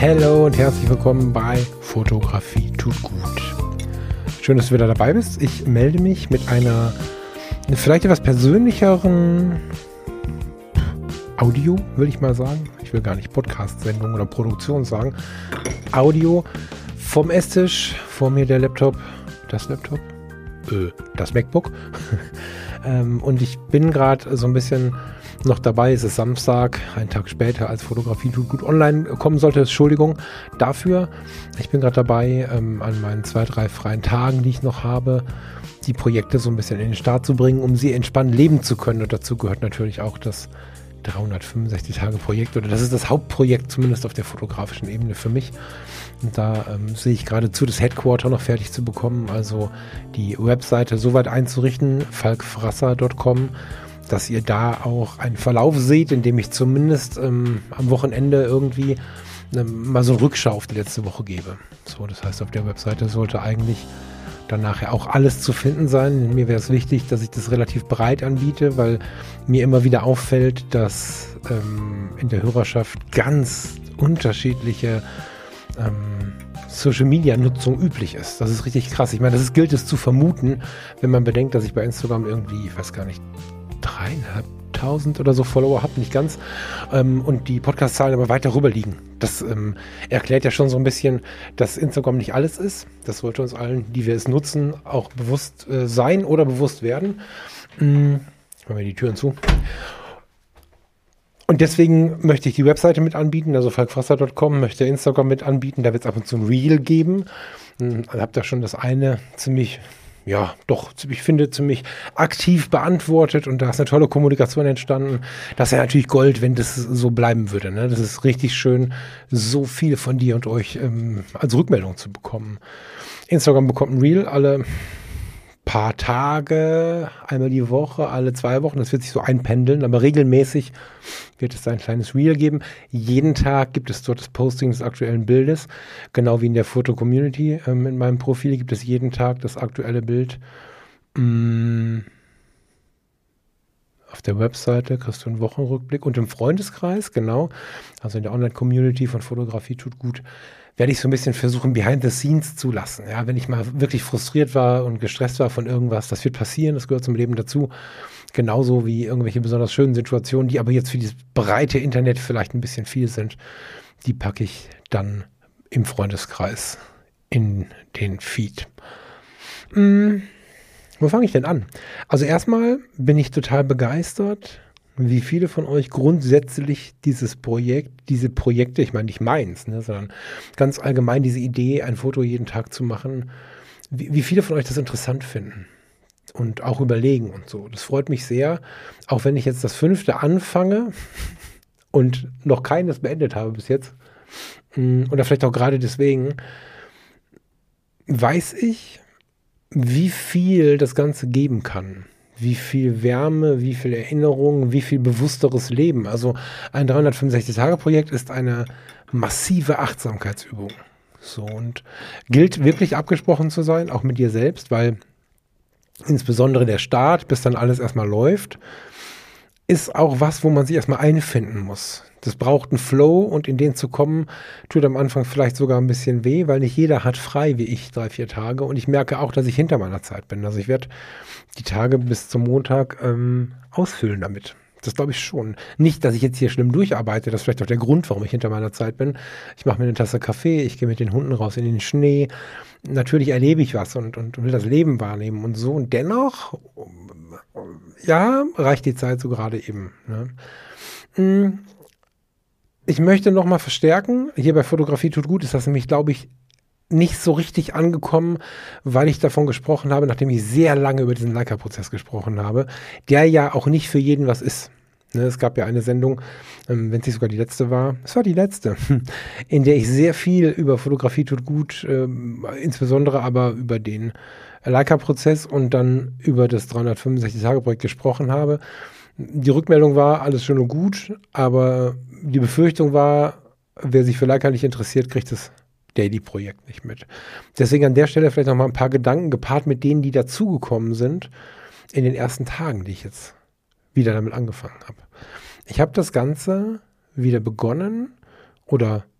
Hallo und herzlich willkommen bei Fotografie tut gut. Schön, dass du wieder dabei bist. Ich melde mich mit einer vielleicht etwas persönlicheren Audio, will ich mal sagen. Ich will gar nicht Podcast-Sendung oder Produktion sagen. Audio vom Esstisch, vor mir der Laptop, das MacBook. Und ich bin gerade so ein bisschen noch dabei. Es ist Samstag, einen Tag später, als Fotografie tut gut online kommen sollte. Entschuldigung dafür. Ich bin gerade dabei, an meinen 2-3 freien Tagen, die ich noch habe, die Projekte so ein bisschen in den Start zu bringen, um sie entspannt leben zu können. Und dazu gehört natürlich auch das 365-Tage-Projekt, oder das ist das Hauptprojekt, zumindest auf der fotografischen Ebene für mich. Und da sehe ich geradezu, das Headquarter noch fertig zu bekommen, also die Webseite so weit einzurichten, falkfrasser.com, dass ihr da auch einen Verlauf seht, in dem ich zumindest am Wochenende irgendwie mal so eine Rückschau auf die letzte Woche gebe. So, das heißt, auf der Webseite sollte eigentlich dann nachher auch alles zu finden sein. Mir wäre es wichtig, dass ich das relativ breit anbiete, weil mir immer wieder auffällt, dass in der Hörerschaft ganz unterschiedliche Social-Media-Nutzung üblich ist. Das ist richtig krass. Ich meine, gilt es zu vermuten, wenn man bedenkt, dass ich bei Instagram irgendwie, ich weiß gar nicht, 3.500 oder so Follower habe, nicht ganz, und die Podcast-Zahlen aber weiter rüber liegen. Das erklärt ja schon so ein bisschen, dass Instagram nicht alles ist. Das sollte uns allen, die wir es nutzen, auch bewusst sein oder bewusst werden. Machen wir die Türen zu. Und deswegen möchte ich die Webseite mit anbieten, also falkfrasser.com, möchte Instagram mit anbieten. Da wird es ab und zu ein Reel geben. Habt ihr schon das eine ziemlich aktiv beantwortet, und da ist eine tolle Kommunikation entstanden. Das wäre natürlich Gold, wenn das so bleiben würde. Ne? Das ist richtig schön, so viel von dir und euch als Rückmeldung zu bekommen. Instagram bekommt ein Reel alle paar Tage, einmal die Woche, alle 2 Wochen. Das wird sich so einpendeln, aber regelmäßig wird es ein kleines Reel geben. Jeden Tag gibt es dort das Posting des aktuellen Bildes, genau wie in der Foto-Community. In meinem Profil gibt es jeden Tag das aktuelle Bild. Auf der Webseite kriegst du einen Wochenrückblick und im Freundeskreis, genau, also in der Online-Community von Fotografie tut gut, werde ich so ein bisschen versuchen, behind the scenes zu lassen. Ja, wenn ich mal wirklich frustriert war und gestresst war von irgendwas, das wird passieren, das gehört zum Leben dazu. Genauso wie irgendwelche besonders schönen Situationen, die aber jetzt für dieses breite Internet vielleicht ein bisschen viel sind, die packe ich dann im Freundeskreis in den Feed. Wo fange ich denn an? Also erstmal bin ich total begeistert, wie viele von euch grundsätzlich diese Projekte, ich meine nicht meins, ne, sondern ganz allgemein diese Idee, ein Foto jeden Tag zu machen, wie viele von euch das interessant finden und auch überlegen und so. Das freut mich sehr, auch wenn ich jetzt das 5. anfange und noch keines beendet habe bis jetzt, oder vielleicht auch gerade deswegen, weiß ich, wie viel das Ganze geben kann. Wie viel Wärme, wie viel Erinnerung, wie viel bewussteres Leben. Also ein 365-Tage-Projekt ist eine massive Achtsamkeitsübung. So, und gilt wirklich abgesprochen zu sein, auch mit dir selbst, weil insbesondere der Start, bis dann alles erstmal läuft, ist auch was, wo man sich erstmal einfinden muss. Das braucht einen Flow, und in den zu kommen, tut am Anfang vielleicht sogar ein bisschen weh, weil nicht jeder hat frei wie ich 3-4 Tage, und ich merke auch, dass ich hinter meiner Zeit bin. Also ich werde die Tage bis zum Montag ausfüllen damit. Das glaube ich schon. Nicht, dass ich jetzt hier schlimm durcharbeite, das ist vielleicht auch der Grund, warum ich hinter meiner Zeit bin. Ich mache mir eine Tasse Kaffee, ich gehe mit den Hunden raus in den Schnee. Natürlich erlebe ich was und will das Leben wahrnehmen und so. Und dennoch, ja, reicht die Zeit so gerade eben. Ne? Ich möchte nochmal verstärken, hier bei Fotografie tut gut, ist das nämlich, glaube ich, nicht so richtig angekommen, weil ich davon gesprochen habe, nachdem ich sehr lange über diesen Leica-Prozess gesprochen habe, der ja auch nicht für jeden was ist. Ne, es gab ja eine Sendung, wenn es nicht sogar die letzte war, es war die letzte, in der ich sehr viel über Fotografie tut gut, insbesondere aber über den Leica-Prozess und dann über das 365-Tage-Projekt gesprochen habe. Die Rückmeldung war, alles schön und gut, aber die Befürchtung war, wer sich für Leica nicht interessiert, kriegt das Daily-Projekt nicht mit. Deswegen an der Stelle vielleicht noch mal ein paar Gedanken gepaart mit denen, die dazugekommen sind in den ersten Tagen, die ich jetzt wieder damit angefangen habe. Ich habe das Ganze wieder begonnen oder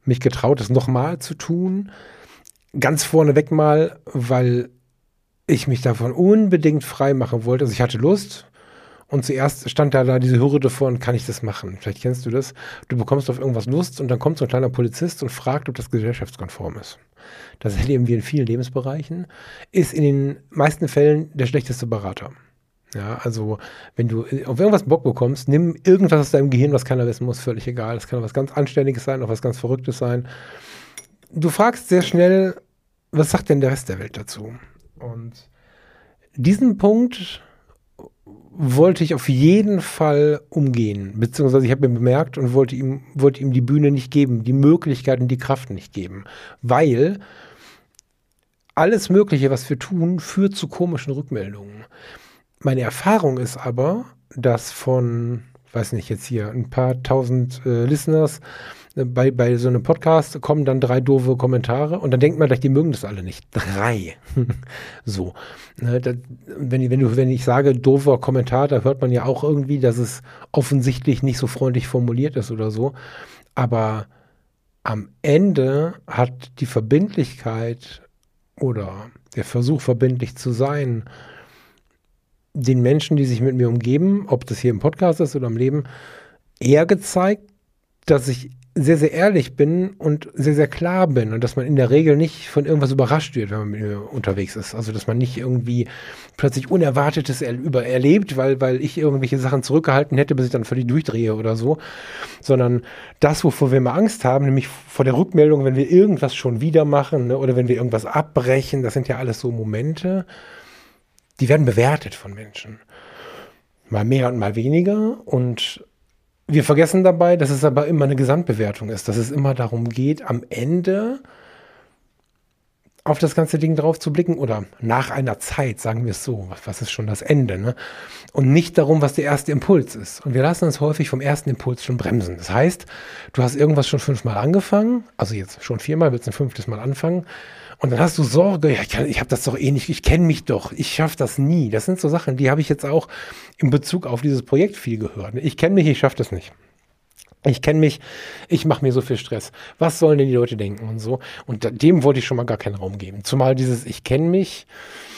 mich getraut, es nochmal zu tun. Ganz vorneweg mal, weil ich mich davon unbedingt frei machen wollte. Also ich hatte Lust und zuerst stand da diese Hürde davor, kann ich das machen? Vielleicht kennst du das. Du bekommst auf irgendwas Lust und dann kommt so ein kleiner Polizist und fragt, ob das gesellschaftskonform ist. Das erleben wir in vielen Lebensbereichen. Ist in den meisten Fällen der schlechteste Berater. Ja, also wenn du auf irgendwas Bock bekommst, nimm irgendwas aus deinem Gehirn, was keiner wissen muss, völlig egal. Das kann was ganz Anständiges sein, auch was ganz Verrücktes sein. Du fragst sehr schnell, was sagt denn der Rest der Welt dazu? Und diesen Punkt wollte ich auf jeden Fall umgehen, beziehungsweise ich habe mir bemerkt und wollte ihm die Bühne nicht geben, die Möglichkeit und die Kraft nicht geben, weil alles Mögliche, was wir tun, führt zu komischen Rückmeldungen. Meine Erfahrung ist aber, dass von, weiß nicht, jetzt hier ein paar tausend Listeners bei so einem Podcast kommen dann 3 doofe Kommentare und dann denkt man gleich, die mögen das alle nicht. 3. So. Wenn ich sage doofer Kommentar, da hört man ja auch irgendwie, dass es offensichtlich nicht so freundlich formuliert ist oder so. Aber am Ende hat die Verbindlichkeit oder der Versuch, verbindlich zu sein, den Menschen, die sich mit mir umgeben, ob das hier im Podcast ist oder im Leben, eher gezeigt, dass ich sehr, sehr ehrlich bin und sehr, sehr klar bin und dass man in der Regel nicht von irgendwas überrascht wird, wenn man mit mir unterwegs ist. Also, dass man nicht irgendwie plötzlich Unerwartetes erlebt, weil ich irgendwelche Sachen zurückgehalten hätte, bis ich dann völlig durchdrehe oder so, sondern das, wovor wir immer Angst haben, nämlich vor der Rückmeldung, wenn wir irgendwas schon wieder machen, ne, oder wenn wir irgendwas abbrechen, das sind ja alles so Momente, die werden bewertet von Menschen. Mal mehr und mal weniger und wir vergessen dabei, dass es aber immer eine Gesamtbewertung ist, dass es immer darum geht, am Ende auf das ganze Ding drauf zu blicken oder nach einer Zeit, sagen wir es so, was ist schon das Ende, ne? Und nicht darum, was der erste Impuls ist. Und wir lassen uns häufig vom ersten Impuls schon bremsen. Das heißt, du hast irgendwas schon 5-mal angefangen, also jetzt schon 4-mal, willst ein 5. Mal anfangen und dann hast du Sorge, ja, ich habe das doch eh nicht, ich kenne mich doch, ich schaffe das nie. Das sind so Sachen, die habe ich jetzt auch in Bezug auf dieses Projekt viel gehört. Ich kenne mich, ich schaffe das nicht. Ich kenne mich, ich mache mir so viel Stress. Was sollen denn die Leute denken und so? Und dem wollte ich schon mal gar keinen Raum geben. Zumal dieses Ich kenne mich,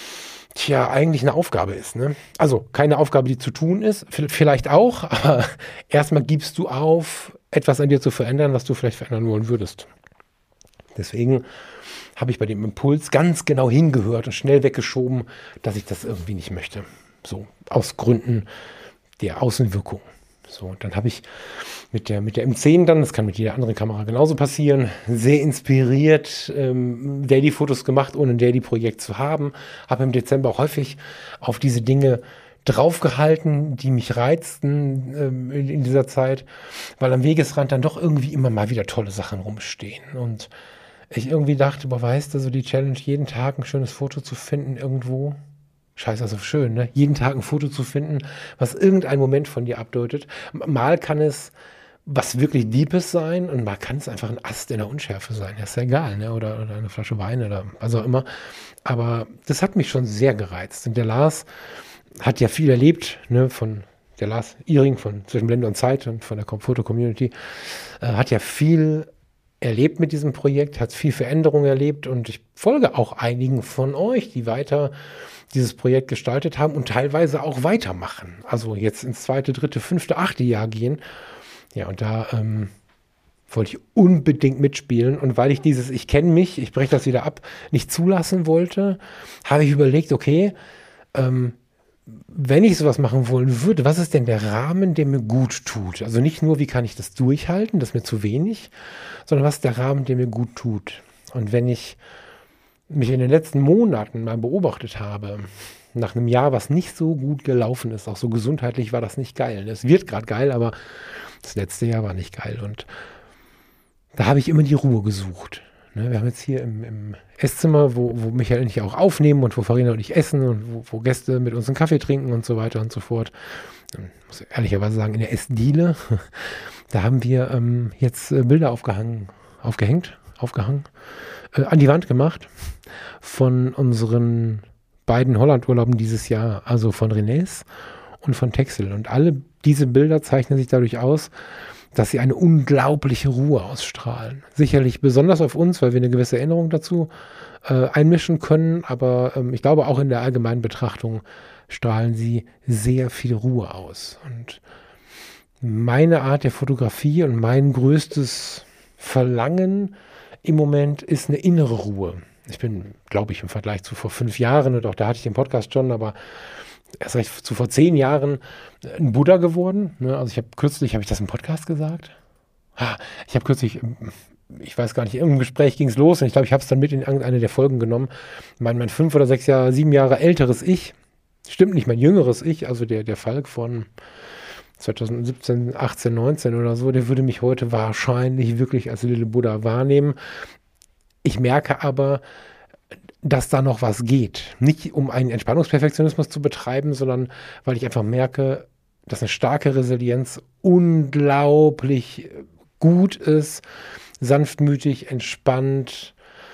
eigentlich eine Aufgabe ist. Ne? Also keine Aufgabe, die zu tun ist, vielleicht auch, aber erstmal gibst du auf, etwas an dir zu verändern, was du vielleicht verändern wollen würdest. Deswegen habe ich bei dem Impuls ganz genau hingehört und schnell weggeschoben, dass ich das irgendwie nicht möchte. So, aus Gründen der Außenwirkung. So, dann habe ich mit der M10 dann, das kann mit jeder anderen Kamera genauso passieren, sehr inspiriert Daily-Fotos gemacht, ohne ein Daily-Projekt zu haben. Habe im Dezember auch häufig auf diese Dinge draufgehalten, die mich reizten in dieser Zeit, weil am Wegesrand dann doch irgendwie immer mal wieder tolle Sachen rumstehen. Und ich irgendwie dachte, weißt du, so die Challenge, jeden Tag ein schönes Foto zu finden irgendwo. Scheiße, also schön, ne? Jeden Tag ein Foto zu finden, was irgendein Moment von dir abdeutet. Mal kann es was wirklich Deepes sein und mal kann es einfach ein Ast in der Unschärfe sein. Das ist ja egal, ne? Oder eine Flasche Wein oder was auch immer. Aber das hat mich schon sehr gereizt. Und der Lars hat ja viel erlebt, ne? Der Lars Ihring von Zwischen Blende und Zeit und von der Foto-Community, hat ja viel erlebt mit diesem Projekt, hat viel Veränderung erlebt und ich folge auch einigen von euch, die weiter dieses Projekt gestaltet haben und teilweise auch weitermachen. Also jetzt ins 2., 3., 5., 8. Jahr gehen. Ja, und da wollte ich unbedingt mitspielen. Und weil ich dieses Ich kenne mich, ich breche das wieder ab, nicht zulassen wollte, habe ich überlegt, okay, wenn ich sowas machen wollen würde, was ist denn der Rahmen, der mir gut tut? Also nicht nur, wie kann ich das durchhalten, das ist mir zu wenig, sondern was ist der Rahmen, der mir gut tut? Und wenn ich mich in den letzten Monaten mal beobachtet habe, nach einem Jahr, was nicht so gut gelaufen ist, auch so gesundheitlich war das nicht geil. Es wird gerade geil, aber das letzte Jahr war nicht geil. Und da habe ich immer die Ruhe gesucht. Ne, wir haben jetzt hier im Esszimmer, wo Michael und ich auch aufnehmen und wo Farina und ich essen und wo Gäste mit uns einen Kaffee trinken und so weiter und so fort. Ich muss ehrlicherweise sagen, in der Essdiele, da haben wir jetzt Bilder aufgehangen, an die Wand gemacht von unseren beiden Holland-Urlauben dieses Jahr, also von Renés und von Texel. Und alle diese Bilder zeichnen sich dadurch aus, dass sie eine unglaubliche Ruhe ausstrahlen. Sicherlich besonders auf uns, weil wir eine gewisse Erinnerung dazu einmischen können, aber ich glaube auch in der allgemeinen Betrachtung strahlen sie sehr viel Ruhe aus. Und meine Art der Fotografie und mein größtes Verlangen im Moment ist eine innere Ruhe. Ich bin, glaube ich, im Vergleich zu vor 5 Jahren, und auch da hatte ich den Podcast schon, aber erst recht zu vor 10 Jahren ein Buddha geworden. Ne? Also kürzlich habe ich das im Podcast gesagt? Ich habe kürzlich, ich weiß gar nicht, in irgendeinem Gespräch ging es los und ich glaube, ich habe es dann mit in irgendeine der Folgen genommen. Mein 5 oder 6 Jahre, 7 Jahre älteres Ich, stimmt nicht, mein jüngeres Ich, also der Falk von 2017, 18, 19 oder so, der würde mich heute wahrscheinlich wirklich als Lille Buddha wahrnehmen. Ich merke aber, dass da noch was geht. Nicht um einen Entspannungsperfektionismus zu betreiben, sondern weil ich einfach merke, dass eine starke Resilienz unglaublich gut ist, sanftmütig, entspannt,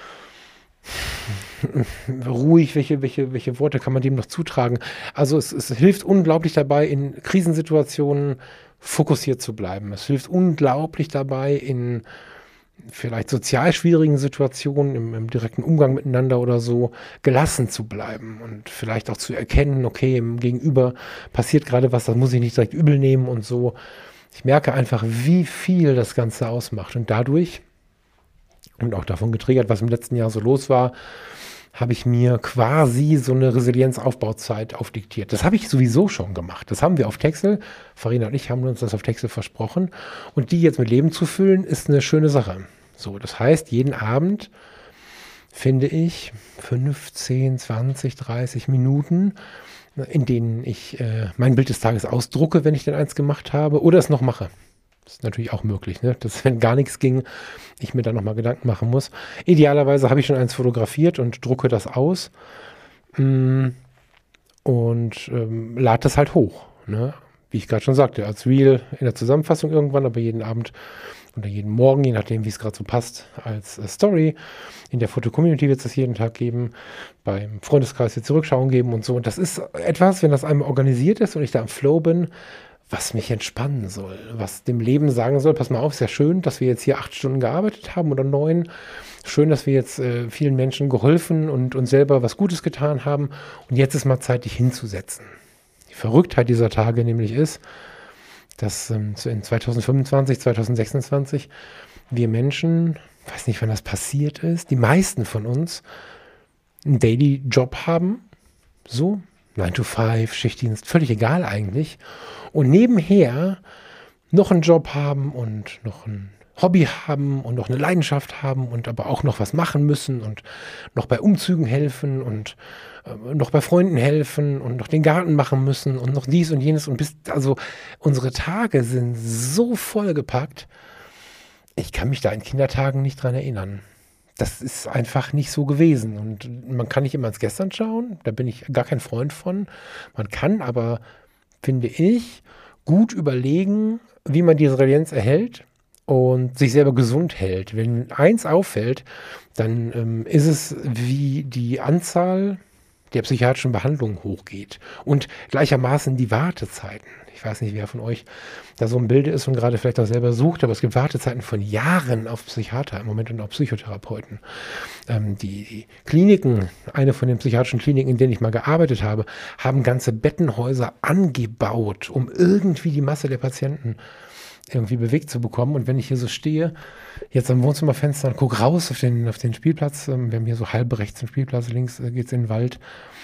ruhig, welche Worte kann man dem noch zutragen? Also es hilft unglaublich dabei, in Krisensituationen fokussiert zu bleiben. Es hilft unglaublich dabei, in vielleicht sozial schwierigen Situationen, im direkten Umgang miteinander oder so, gelassen zu bleiben und vielleicht auch zu erkennen, okay, im Gegenüber passiert gerade was, das muss ich nicht direkt übel nehmen und so. Ich merke einfach, wie viel das Ganze ausmacht und dadurch, und auch davon getriggert, was im letzten Jahr so los war, habe ich mir quasi so eine Resilienzaufbauzeit aufdiktiert. Das habe ich sowieso schon gemacht. Das haben wir auf Texel. Farina und ich haben uns das auf Texel versprochen. Und die jetzt mit Leben zu füllen, ist eine schöne Sache. So, das heißt, jeden Abend finde ich 15, 20, 30 Minuten, in denen ich mein Bild des Tages ausdrucke, wenn ich denn eins gemacht habe, oder es noch mache. Das ist natürlich auch möglich, ne? Dass, wenn gar nichts ging, ich mir dann nochmal Gedanken machen muss. Idealerweise habe ich schon eins fotografiert und drucke das aus und lade das halt hoch. Ne? Wie ich gerade schon sagte, als Reel in der Zusammenfassung irgendwann, aber jeden Abend oder jeden Morgen, je nachdem, wie es gerade so passt, als Story. In der Foto-Community wird es das jeden Tag geben. Beim Freundeskreis wird es Rückschauen geben und so. Und das ist etwas, wenn das einmal organisiert ist und ich da im Flow bin, was mich entspannen soll, was dem Leben sagen soll, pass mal auf, ist ja schön, dass wir jetzt hier 8 Stunden gearbeitet haben oder 9. Schön, dass wir jetzt vielen Menschen geholfen und uns selber was Gutes getan haben. Und jetzt ist mal Zeit, dich hinzusetzen. Die Verrücktheit dieser Tage nämlich ist, dass in 2025, 2026 wir Menschen, weiß nicht, wann das passiert ist, die meisten von uns einen Daily-Job haben, so 9 to 5, Schichtdienst, völlig egal eigentlich. Und nebenher noch einen Job haben und noch ein Hobby haben und noch eine Leidenschaft haben und aber auch noch was machen müssen und noch bei Umzügen helfen und noch bei Freunden helfen und noch den Garten machen müssen und noch dies und jenes. Also unsere Tage sind so vollgepackt, ich kann mich da in Kindertagen nicht dran erinnern. Das ist einfach nicht so gewesen. Und man kann nicht immer ins Gestern schauen, da bin ich gar kein Freund von. Man kann aber, finde ich, gut überlegen, wie man die Resilienz erhält und sich selber gesund hält. Wenn eins auffällt, dann ist es, wie die Anzahl der psychiatrischen Behandlungen hochgeht und gleichermaßen die Wartezeiten. Ich weiß nicht, wer von euch da so im Bilde ist und gerade vielleicht auch selber sucht, aber es gibt Wartezeiten von Jahren auf Psychiater im Moment und auch Psychotherapeuten. Die Kliniken, eine von den psychiatrischen Kliniken, in denen ich mal gearbeitet habe, haben ganze Bettenhäuser angebaut, um irgendwie die Masse der Patienten irgendwie bewegt zu bekommen. Und wenn ich hier so stehe, jetzt am Wohnzimmerfenster und gucke raus auf den Spielplatz, wir haben hier so halb rechts den Spielplatz, links geht es in den Wald,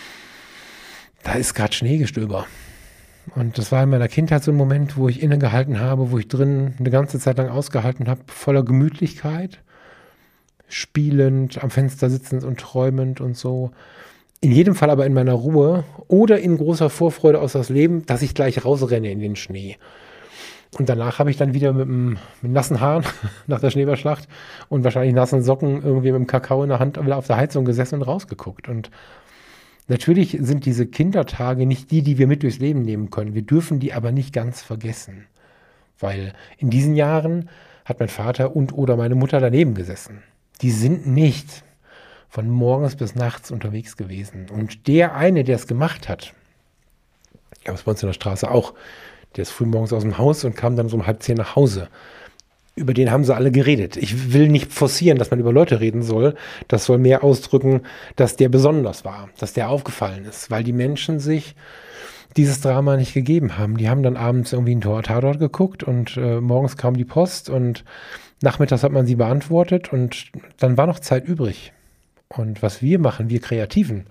da ist gerade Schneegestöber. Und das war in meiner Kindheit so ein Moment, wo ich innegehalten habe, wo ich drin eine ganze Zeit lang ausgehalten habe, voller Gemütlichkeit, spielend, am Fenster sitzend und träumend und so. In jedem Fall aber in meiner Ruhe oder in großer Vorfreude aus das Leben, dass ich gleich rausrenne in den Schnee. Und danach habe ich dann wieder mit nassen Haaren nach der Schneeballschlacht und wahrscheinlich nassen Socken irgendwie mit dem Kakao in der Hand wieder auf der Heizung gesessen und rausgeguckt. Und natürlich sind diese Kindertage nicht die wir mit durchs Leben nehmen können. Wir dürfen die aber nicht ganz vergessen. Weil in diesen Jahren hat mein Vater oder meine Mutter daneben gesessen. Die sind nicht von morgens bis nachts unterwegs gewesen. Und der eine, der es gemacht hat, ich habe es bei uns in der Straße auch, Der ist früh morgens aus dem Haus und kam dann so um 9:30 nach Hause. Über den haben sie alle geredet. Ich will nicht forcieren, dass man über Leute reden soll. Das soll mehr ausdrücken, dass der besonders war, dass der aufgefallen ist, weil die Menschen sich dieses Drama nicht gegeben haben. Die haben dann abends irgendwie einen Tatort geguckt und morgens kam die Post und nachmittags hat man sie beantwortet und dann war noch Zeit übrig. Und was wir machen, wir Kreativen,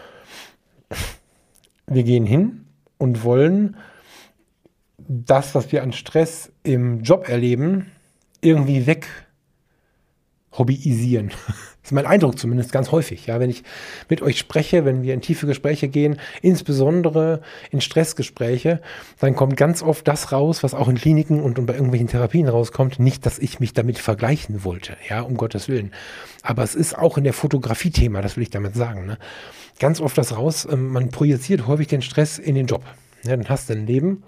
wir gehen hin und wollen das, was wir an Stress im Job erleben, irgendwie weg hobbyisieren. Das ist mein Eindruck zumindest ganz häufig. Ja, wenn ich mit euch spreche, wenn wir in tiefe Gespräche gehen, insbesondere in Stressgespräche, dann kommt ganz oft das raus, was auch in Kliniken und bei irgendwelchen Therapien rauskommt. Nicht, dass ich mich damit vergleichen wollte, ja, um Gottes Willen. Aber es ist auch in der Fotografie Thema, das will ich damit sagen. Ne? Ganz oft das raus, man projiziert häufig den Stress in den Job. Ja, dann hast du ein Leben,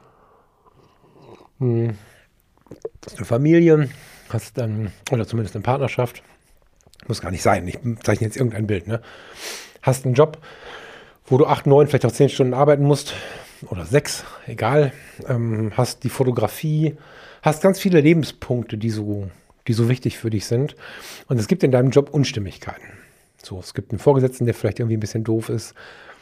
hast eine Familie, hast dann, oder zumindest eine Partnerschaft, muss gar nicht sein, ich zeichne jetzt irgendein Bild, ne? Hast einen Job, wo du 8, 9, vielleicht auch 10 Stunden arbeiten musst, oder 6, egal, hast die Fotografie, hast ganz viele Lebenspunkte, die so wichtig für dich sind, und es gibt in deinem Job Unstimmigkeiten. So, es gibt einen Vorgesetzten, der vielleicht irgendwie ein bisschen doof ist,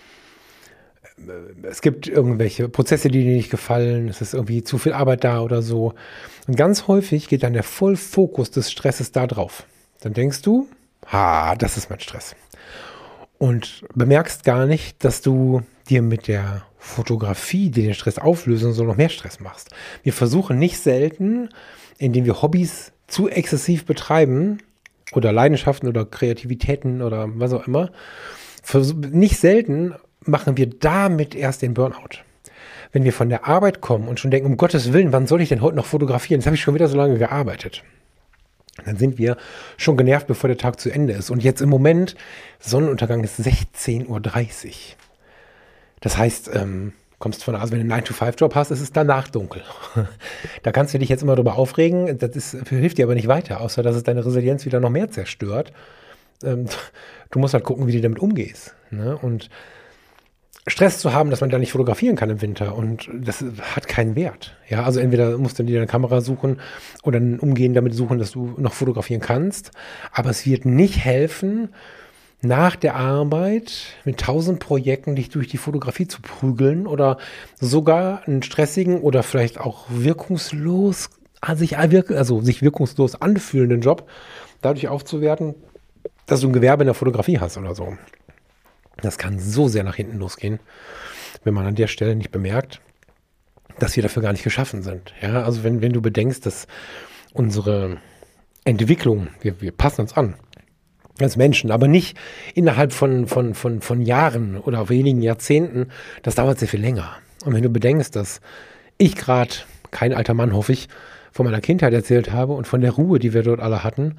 es gibt irgendwelche Prozesse, die dir nicht gefallen, es ist irgendwie zu viel Arbeit da oder so. Und ganz häufig geht dann der Vollfokus des Stresses da drauf. Dann denkst du, das ist mein Stress. Und bemerkst gar nicht, dass du dir mit der Fotografie, die den Stress auflösen soll, noch mehr Stress machst. Wir versuchen nicht selten, indem wir Hobbys zu exzessiv betreiben oder Leidenschaften oder Kreativitäten oder was auch immer, nicht selten machen wir damit erst den Burnout. Wenn wir von der Arbeit kommen und schon denken, um Gottes Willen, wann soll ich denn heute noch fotografieren? Jetzt habe ich schon wieder so lange gearbeitet. Dann sind wir schon genervt, bevor der Tag zu Ende ist. Und jetzt im Moment, Sonnenuntergang ist 16:30 Uhr. Das heißt, kommst von, also wenn du einen 9-to-5-Job hast, ist es danach dunkel. Da kannst du dich jetzt immer drüber aufregen. Hilft dir aber nicht weiter, außer dass es deine Resilienz wieder noch mehr zerstört. Du musst halt gucken, wie du damit umgehst. Ne? Und Stress zu haben, dass man da nicht fotografieren kann im Winter, und das hat keinen Wert. Ja, also entweder musst du dir eine Kamera suchen oder ein Umgehen damit suchen, dass du noch fotografieren kannst, aber es wird nicht helfen, nach der Arbeit mit 1000 Projekten dich durch die Fotografie zu prügeln oder sogar einen stressigen oder vielleicht auch wirkungslos, sich wirkungslos anfühlenden Job dadurch aufzuwerten, dass du ein Gewerbe in der Fotografie hast oder so. Das kann so sehr nach hinten losgehen, wenn man an der Stelle nicht bemerkt, dass wir dafür gar nicht geschaffen sind. Ja, also wenn du bedenkst, dass unsere Entwicklung, wir passen uns an als Menschen, aber nicht innerhalb von Jahren oder wenigen Jahrzehnten, das dauert sehr viel länger. Und wenn du bedenkst, dass ich gerade, kein alter Mann, hoffe ich, von meiner Kindheit erzählt habe und von der Ruhe, die wir dort alle hatten,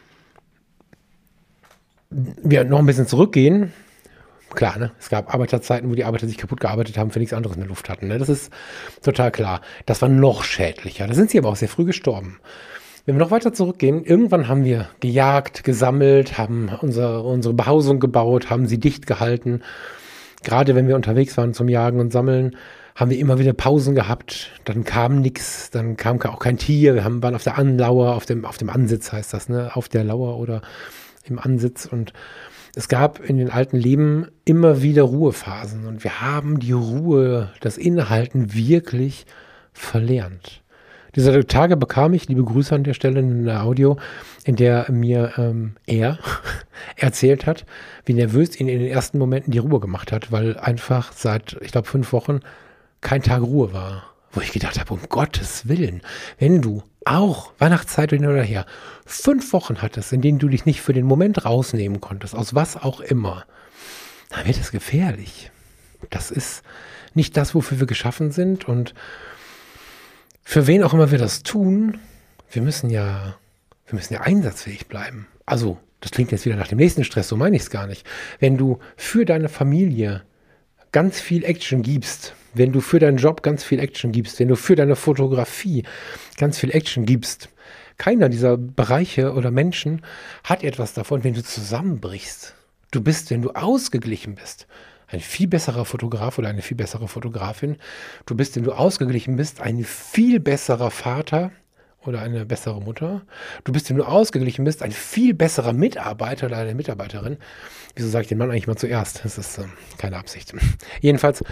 wir noch ein bisschen zurückgehen. Klar, ne? Es gab Arbeiterzeiten, wo die Arbeiter sich kaputt gearbeitet haben, für nichts anderes in der Luft hatten. Ne? Das ist total klar. Das war noch schädlicher. Da sind sie aber auch sehr früh gestorben. Wenn wir noch weiter zurückgehen, irgendwann haben wir gejagt, gesammelt, haben unsere Behausung gebaut, haben sie dicht gehalten. Gerade wenn wir unterwegs waren zum Jagen und Sammeln, haben wir immer wieder Pausen gehabt. Dann kam nichts, dann kam auch kein Tier. Wir waren auf der Anlauer, auf dem Ansitz heißt das, ne? Auf der Lauer oder im Ansitz, und es gab in den alten Leben immer wieder Ruhephasen, und wir haben die Ruhe, das Innehalten wirklich verlernt. Diese Tage bekam ich, liebe Grüße an der Stelle, eine Audio, in der mir er erzählt hat, wie nervös ihn in den ersten Momenten die Ruhe gemacht hat, weil einfach seit, ich glaube, 5 Wochen kein Tag Ruhe war. Wo ich gedacht habe, um Gottes Willen, wenn du auch Weihnachtszeit hin oder her 5 Wochen hattest, in denen du dich nicht für den Moment rausnehmen konntest, aus was auch immer, dann wird es gefährlich. Das ist nicht das, wofür wir geschaffen sind, und für wen auch immer wir das tun, wir müssen ja einsatzfähig bleiben. Also, das klingt jetzt wieder nach dem nächsten Stress, so meine ich es gar nicht. Wenn du für deine Familie ganz viel Action gibst, wenn du für deinen Job ganz viel Action gibst, wenn du für deine Fotografie ganz viel Action gibst, keiner dieser Bereiche oder Menschen hat etwas davon, wenn du zusammenbrichst. Wenn du ausgeglichen bist, ein viel besserer Fotograf oder eine viel bessere Fotografin. Du bist, wenn du ausgeglichen bist, ein viel besserer Vater oder eine bessere Mutter. Du bist, wenn du ausgeglichen bist, ein viel besserer Mitarbeiter oder eine Mitarbeiterin. Wieso sage ich den Mann eigentlich mal zuerst? Das ist keine Absicht. Jedenfalls,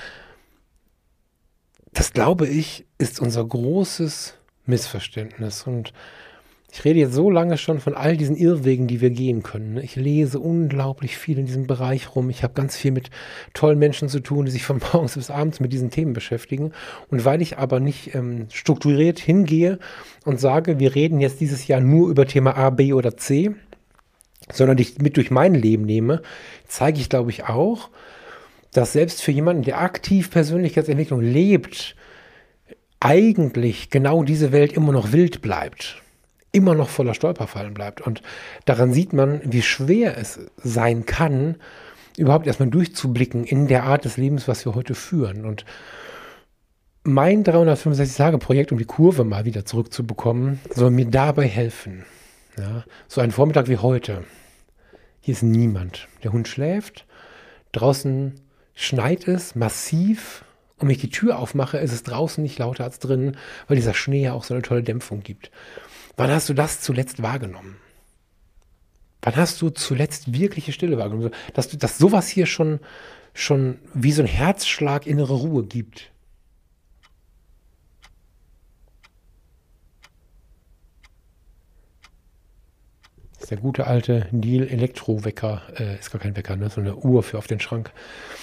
das glaube ich, ist unser großes Missverständnis. Und ich rede jetzt so lange schon von all diesen Irrwegen, die wir gehen können. Ich lese unglaublich viel in diesem Bereich rum. Ich habe ganz viel mit tollen Menschen zu tun, die sich von morgens bis abends mit diesen Themen beschäftigen. Und weil ich aber nicht strukturiert hingehe und sage, wir reden jetzt dieses Jahr nur über Thema A, B oder C, sondern dich mit durch mein Leben nehme, zeige ich, glaube ich, auch, dass selbst für jemanden, der aktiv Persönlichkeitsentwicklung lebt, eigentlich genau diese Welt immer noch wild bleibt. Immer noch voller Stolperfallen bleibt. Und daran sieht man, wie schwer es sein kann, überhaupt erstmal durchzublicken in der Art des Lebens, was wir heute führen. Und mein 365-Tage-Projekt, um die Kurve mal wieder zurückzubekommen, soll mir dabei helfen. Ja, so ein Vormittag wie heute. Hier ist niemand. Der Hund schläft. Draußen schneit es massiv. Und wenn ich die Tür aufmache, ist es draußen nicht lauter als drinnen, weil dieser Schnee ja auch so eine tolle Dämpfung gibt. Wann hast du das zuletzt wahrgenommen? Wann hast du zuletzt wirkliche Stille wahrgenommen? Dass sowas hier schon wie so ein Herzschlag innere Ruhe gibt. Das ist der gute alte Deal Elektrowecker. Ist gar kein Wecker, ne? So eine Uhr für auf den Schrank.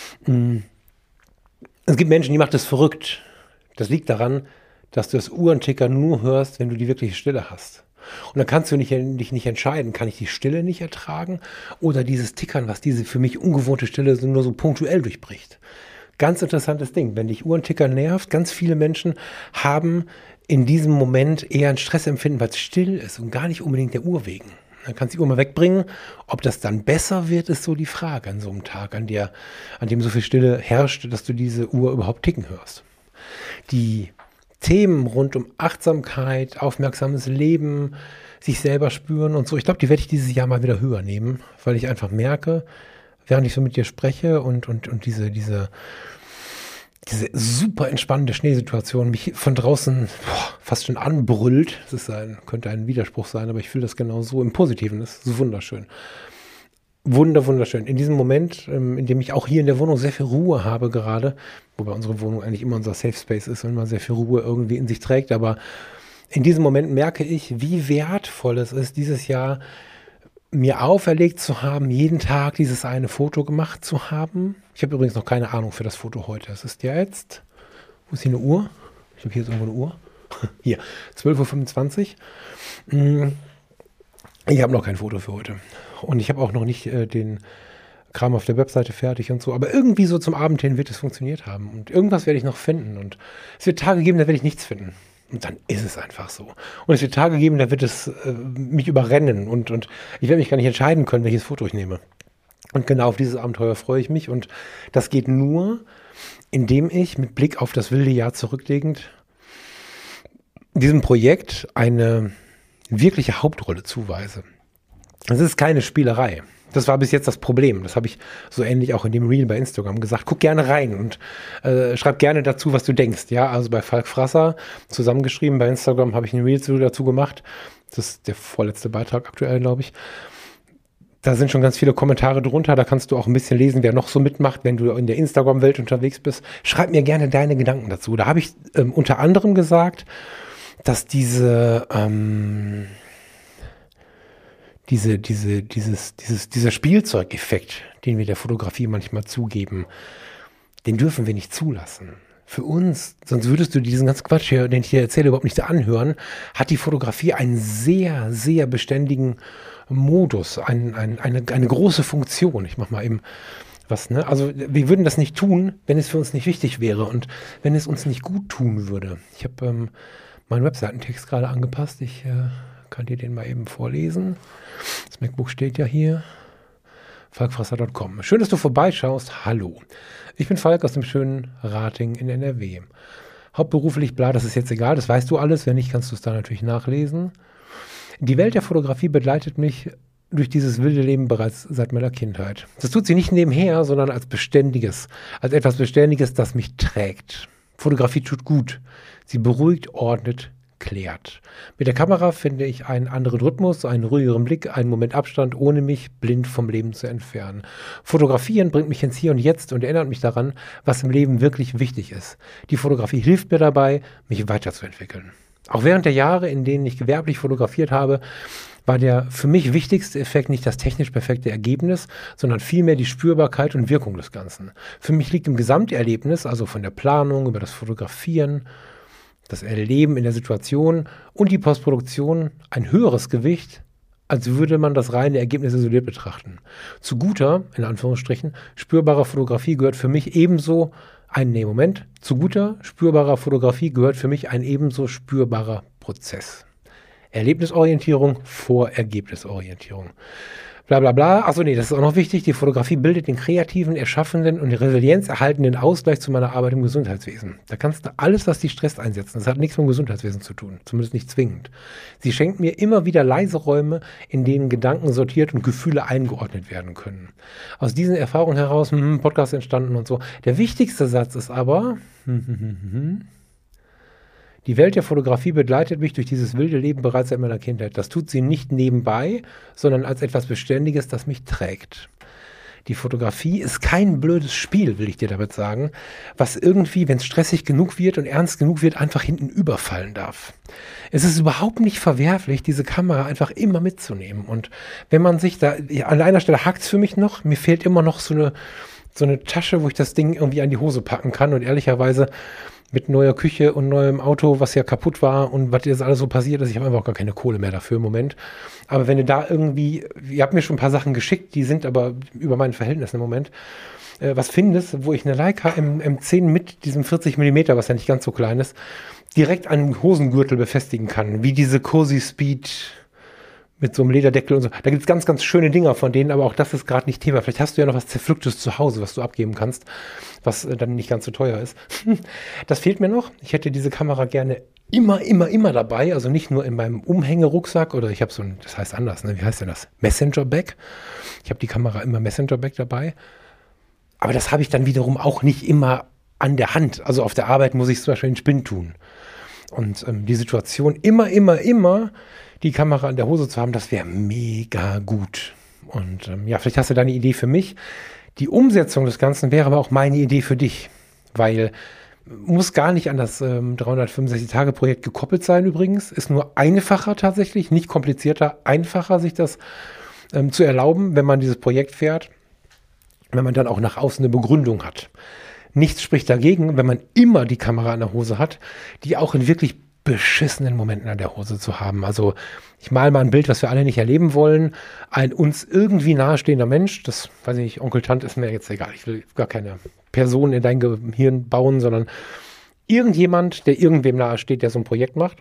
Es gibt Menschen, die macht das verrückt. Das liegt daran, dass du das Uhrenticker nur hörst, wenn du die wirkliche Stille hast. Und dann kannst du dich nicht entscheiden, kann ich die Stille nicht ertragen oder dieses Tickern, was diese für mich ungewohnte Stille nur so punktuell durchbricht. Ganz interessantes Ding. Wenn dich Uhrenticker nervt, ganz viele Menschen haben in diesem Moment eher ein Stressempfinden, weil es still ist und gar nicht unbedingt der Uhr wegen. Dann kannst du die Uhr mal wegbringen. Ob das dann besser wird, ist so die Frage an so einem Tag, an dem so viel Stille herrscht, dass du diese Uhr überhaupt ticken hörst. Die Themen rund um Achtsamkeit, aufmerksames Leben, sich selber spüren und so. Ich glaube, die werde ich dieses Jahr mal wieder höher nehmen, weil ich einfach merke, während ich so mit dir spreche und diese super entspannende Schneesituation mich von draußen fast schon anbrüllt. Könnte ein Widerspruch sein, aber ich fühle das genau so im Positiven. Das ist wunderschön. Wunderschön. In diesem Moment, in dem ich auch hier in der Wohnung sehr viel Ruhe habe gerade, wobei unsere Wohnung eigentlich immer unser Safe Space ist und immer sehr viel Ruhe irgendwie in sich trägt, aber in diesem Moment merke ich, wie wertvoll es ist, dieses Jahr mir auferlegt zu haben, jeden Tag dieses eine Foto gemacht zu haben. Ich habe übrigens noch keine Ahnung für das Foto heute. Es ist ja jetzt, wo ist hier eine Uhr? Ich habe hier jetzt irgendwo eine Uhr. Hier, 12:25 Uhr. Ich habe noch kein Foto für heute. Und ich habe auch noch nicht den Kram auf der Webseite fertig und so. Aber irgendwie so zum Abend hin wird es funktioniert haben. Und irgendwas werde ich noch finden. Und es wird Tage geben, da werde ich nichts finden. Und dann ist es einfach so. Und es wird Tage geben, da wird es mich überrennen. Und ich werde mich gar nicht entscheiden können, welches Foto ich nehme. Und genau auf dieses Abenteuer freue ich mich. Und das geht nur, indem ich mit Blick auf das wilde Jahr zurücklegend diesem Projekt eine wirkliche Hauptrolle zuweise. Das ist keine Spielerei. Das war bis jetzt das Problem. Das habe ich so ähnlich auch in dem Reel bei Instagram gesagt. Guck gerne rein und schreib gerne dazu, was du denkst. Ja, also bei Falk Frasser zusammengeschrieben. Bei Instagram habe ich ein Reel dazu gemacht. Das ist der vorletzte Beitrag aktuell, glaube ich. Da sind schon ganz viele Kommentare drunter. Da kannst du auch ein bisschen lesen, wer noch so mitmacht, wenn du in der Instagram-Welt unterwegs bist. Schreib mir gerne deine Gedanken dazu. Da habe ich unter anderem gesagt, dass dieser Spielzeugeffekt, den wir der Fotografie manchmal zugeben, den dürfen wir nicht zulassen. Für uns, sonst würdest du diesen ganzen Quatsch hier, den ich dir erzähle, überhaupt nicht anhören, hat die Fotografie einen sehr, sehr beständigen Modus, eine große Funktion. Ich mach mal eben was, ne? Also wir würden das nicht tun, wenn es für uns nicht wichtig wäre und wenn es uns nicht gut tun würde. Ich habe meinen Webseitentext gerade angepasst. Ich kann dir den mal eben vorlesen. Das MacBook steht ja hier. falkfrasser.com. Schön, dass du vorbeischaust. Hallo. Ich bin Falk aus dem schönen Rating in NRW. Hauptberuflich, bla, das ist jetzt egal. Das weißt du alles. Wenn nicht, kannst du es da natürlich nachlesen. Die Welt der Fotografie begleitet mich durch dieses wilde Leben bereits seit meiner Kindheit. Das tut sie nicht nebenher, sondern als Beständiges, als etwas Beständiges, das mich trägt. Fotografie tut gut. Sie beruhigt, ordnet, klärt. Mit der Kamera finde ich einen anderen Rhythmus, einen ruhigeren Blick, einen Moment Abstand, ohne mich blind vom Leben zu entfernen. Fotografieren bringt mich ins Hier und Jetzt und erinnert mich daran, was im Leben wirklich wichtig ist. Die Fotografie hilft mir dabei, mich weiterzuentwickeln. Auch während der Jahre, in denen ich gewerblich fotografiert habe, war der für mich wichtigste Effekt nicht das technisch perfekte Ergebnis, sondern vielmehr die Spürbarkeit und Wirkung des Ganzen. Für mich liegt im Gesamterlebnis, also von der Planung über das Fotografieren, das Erleben in der Situation und die Postproduktion, ein höheres Gewicht, als würde man das reine Ergebnis isoliert betrachten. Zu guter, in Anführungsstrichen, spürbarer Fotografie gehört für mich ebenso zu guter, spürbarer Fotografie gehört für mich ein ebenso spürbarer Prozess. Erlebnisorientierung vor Ergebnisorientierung. Bla bla bla. Achso, nee, das ist auch noch wichtig. Die Fotografie bildet den kreativen, erschaffenden und resilienzerhaltenden Ausgleich zu meiner Arbeit im Gesundheitswesen. Da kannst du alles, was dich stresst, einsetzen. Das hat nichts mit dem Gesundheitswesen zu tun. Zumindest nicht zwingend. Sie schenkt mir immer wieder leise Räume, in denen Gedanken sortiert und Gefühle eingeordnet werden können. Aus diesen Erfahrungen heraus, Podcast entstanden und so. Der wichtigste Satz ist aber, die Welt der Fotografie begleitet mich durch dieses wilde Leben bereits seit meiner Kindheit. Das tut sie nicht nebenbei, sondern als etwas Beständiges, das mich trägt. Die Fotografie ist kein blödes Spiel, will ich dir damit sagen, was irgendwie, wenn es stressig genug wird und ernst genug wird, einfach hinten überfallen darf. Es ist überhaupt nicht verwerflich, diese Kamera einfach immer mitzunehmen. Und wenn man sich da, an einer Stelle hakt es für mich noch, mir fehlt immer noch so eine Tasche, wo ich das Ding irgendwie an die Hose packen kann. Und ehrlicherweise mit neuer Küche und neuem Auto, was ja kaputt war und was jetzt alles so passiert ist, ich habe einfach auch gar keine Kohle mehr dafür im Moment. Aber wenn du da irgendwie, ihr habt mir schon ein paar Sachen geschickt, die sind aber über meinen Verhältnissen im Moment, was findest, wo ich eine Leica M10 mit diesem 40 mm, was ja nicht ganz so klein ist, direkt an den Hosengürtel befestigen kann, wie diese Cozy Speed mit so einem Lederdeckel und so. Da gibt es ganz, ganz schöne Dinger von denen, aber auch das ist gerade nicht Thema. Vielleicht hast du ja noch was Zerpflücktes zu Hause, was du abgeben kannst, was dann nicht ganz so teuer ist. Das fehlt mir noch. Ich hätte diese Kamera gerne immer dabei, also nicht nur in meinem Umhängerucksack oder ich habe so ein, das heißt anders, ne? Wie heißt denn das? Messenger-Bag. Ich habe die Kamera immer Messenger-Bag dabei. Aber das habe ich dann wiederum auch nicht immer an der Hand. Also auf der Arbeit muss ich zum Beispiel den Spind tun. Und die Situation immer die Kamera in der Hose zu haben, das wäre mega gut. Und vielleicht hast du da eine Idee für mich. Die Umsetzung des Ganzen wäre aber auch meine Idee für dich, weil muss gar nicht an das 365-Tage-Projekt gekoppelt sein übrigens. Ist nur einfacher tatsächlich, nicht komplizierter, einfacher sich das zu erlauben, wenn man dieses Projekt fährt, wenn man dann auch nach außen eine Begründung hat. Nichts spricht dagegen, wenn man immer die Kamera an der Hose hat, die auch in wirklich beschissenen Momenten an der Hose zu haben. Also ich male mal ein Bild, was wir alle nicht erleben wollen. Ein uns irgendwie nahestehender Mensch, das weiß ich nicht, Onkel Tant ist mir jetzt egal. Ich will gar keine Person in dein Gehirn bauen, sondern irgendjemand, der irgendwem nahesteht, der so ein Projekt macht.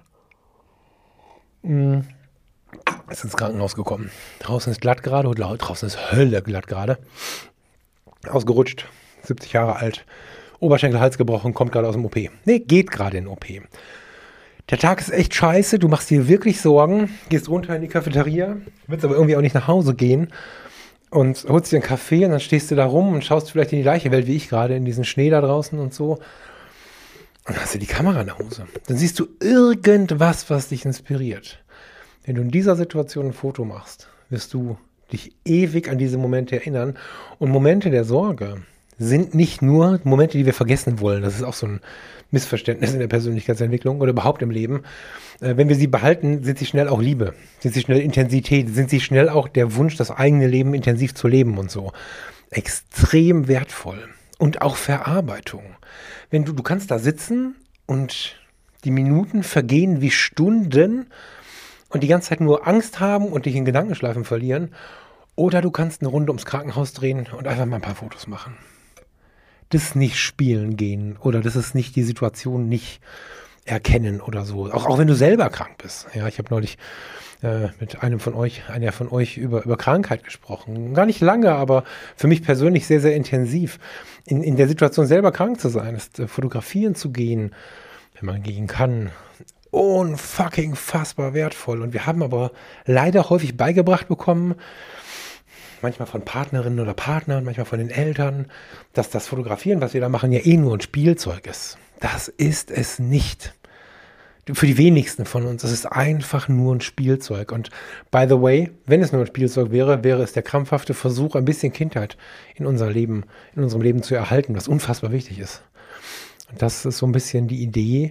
Ist ins Krankenhaus gekommen. Draußen ist glatt gerade und draußen ist Hölle glatt gerade. Ausgerutscht, 70 Jahre alt, Oberschenkel, Hals gebrochen, kommt gerade aus dem OP. Nee, geht gerade in den OP. Der Tag ist echt scheiße, du machst dir wirklich Sorgen, gehst runter in die Cafeteria, willst aber irgendwie auch nicht nach Hause gehen und holst dir einen Kaffee und dann stehst du da rum und schaust vielleicht in die gleiche Welt wie ich gerade, in diesen Schnee da draußen und so. Und dann hast du die Kamera in der Hose. Dann siehst du irgendwas, was dich inspiriert. Wenn du in dieser Situation ein Foto machst, wirst du dich ewig an diese Momente erinnern. Und Momente der Sorge sind nicht nur Momente, die wir vergessen wollen. Das ist auch so ein Missverständnis in der Persönlichkeitsentwicklung oder überhaupt im Leben. Wenn wir sie behalten, sind sie schnell auch Liebe, sind sie schnell Intensität, sind sie schnell auch der Wunsch, das eigene Leben intensiv zu leben und so. Extrem wertvoll. Und auch Verarbeitung. Wenn du kannst da sitzen und die Minuten vergehen wie Stunden und die ganze Zeit nur Angst haben und dich in Gedankenschleifen verlieren. Oder du kannst eine Runde ums Krankenhaus drehen und einfach mal ein paar Fotos machen. Das nicht spielen gehen oder das ist nicht die Situation nicht erkennen oder so. Auch wenn du selber krank bist. Ja, ich habe neulich mit einer von euch über Krankheit gesprochen. Gar nicht lange, aber für mich persönlich sehr, sehr intensiv. In der Situation selber krank zu sein, ist fotografieren zu gehen, wenn man gehen kann, unfucking fassbar wertvoll. Und wir haben aber leider häufig beigebracht bekommen, manchmal von Partnerinnen oder Partnern, manchmal von den Eltern, dass das Fotografieren, was wir da machen, ja eh nur ein Spielzeug ist. Das ist es nicht. Für die wenigsten von uns, es ist einfach nur ein Spielzeug. Und by the way, wenn es nur ein Spielzeug wäre, wäre es der krampfhafte Versuch, ein bisschen Kindheit in unserem Leben zu erhalten, was unfassbar wichtig ist. Und das ist so ein bisschen die Idee,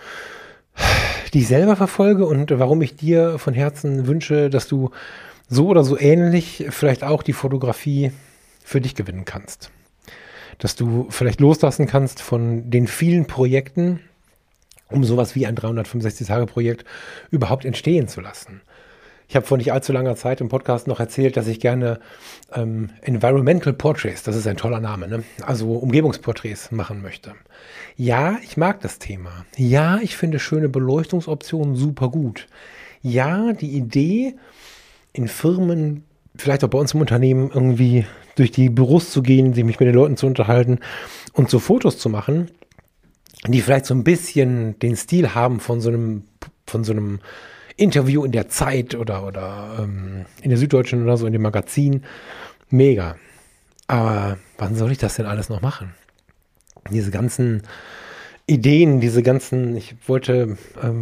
die ich selber verfolge und warum ich dir von Herzen wünsche, dass du so oder so ähnlich vielleicht auch die Fotografie für dich gewinnen kannst. Dass du vielleicht loslassen kannst von den vielen Projekten, um sowas wie ein 365-Tage-Projekt überhaupt entstehen zu lassen. Ich habe vor nicht allzu langer Zeit im Podcast noch erzählt, dass ich gerne Environmental Portraits, das ist ein toller Name, ne? Also Umgebungsporträts machen möchte. Ja, ich mag das Thema. Ja, ich finde schöne Beleuchtungsoptionen super gut. Ja, die Idee, in Firmen, vielleicht auch bei uns im Unternehmen, irgendwie durch die Büros zu gehen, sich mich mit den Leuten zu unterhalten und so Fotos zu machen, die vielleicht so ein bisschen den Stil haben von so einem Interview in der Zeit oder in der Süddeutschen oder so, in dem Magazin. Mega. Aber wann soll ich das denn alles noch machen? Diese ganzen Ideen, ich wollte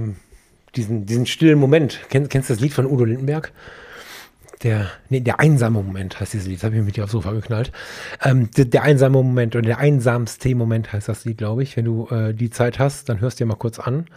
diesen stillen Moment, kennst du das Lied von Udo Lindenberg? Der einsame Moment heißt dieses Lied, das habe ich mit dir aufs Sofa geknallt. Der einsame Moment oder der einsamste Moment heißt das Lied, glaube ich. Wenn du die Zeit hast, dann hörst du dir mal kurz an.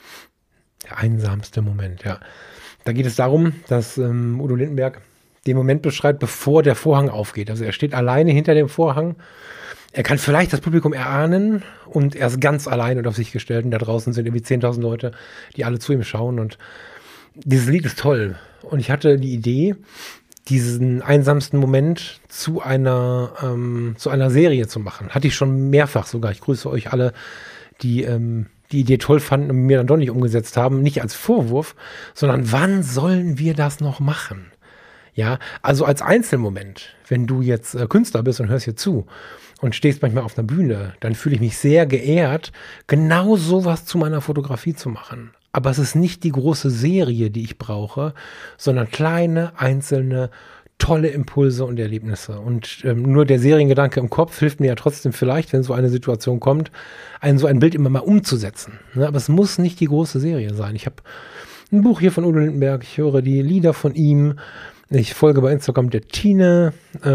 Der einsamste Moment, ja. Da geht es darum, dass Udo Lindenberg den Moment beschreibt, bevor der Vorhang aufgeht. Also er steht alleine hinter dem Vorhang. Er kann vielleicht das Publikum erahnen und er ist ganz allein und auf sich gestellt. Und da draußen sind irgendwie 10.000 Leute, die alle zu ihm schauen. Und dieses Lied ist toll. Und ich hatte die Idee, diesen einsamsten Moment zu einer Serie zu machen. Hatte ich schon mehrfach sogar. Ich grüße euch alle, die die Idee toll fanden und mir dann doch nicht umgesetzt haben. Nicht als Vorwurf, sondern wann sollen wir das noch machen? Ja, also als Einzelmoment. Wenn du jetzt Künstler bist und hörst hier zu und stehst manchmal auf einer Bühne, dann fühle ich mich sehr geehrt, genau sowas zu meiner Fotografie zu machen. Aber es ist nicht die große Serie, die ich brauche, sondern kleine, einzelne, tolle Impulse und Erlebnisse. Und nur der Seriengedanke im Kopf hilft mir ja trotzdem vielleicht, wenn so eine Situation kommt, so ein Bild immer mal umzusetzen. Ne? Aber es muss nicht die große Serie sein. Ich habe ein Buch hier von Udo Lindenberg, ich höre die Lieder von ihm, ich folge bei Instagram der Tine.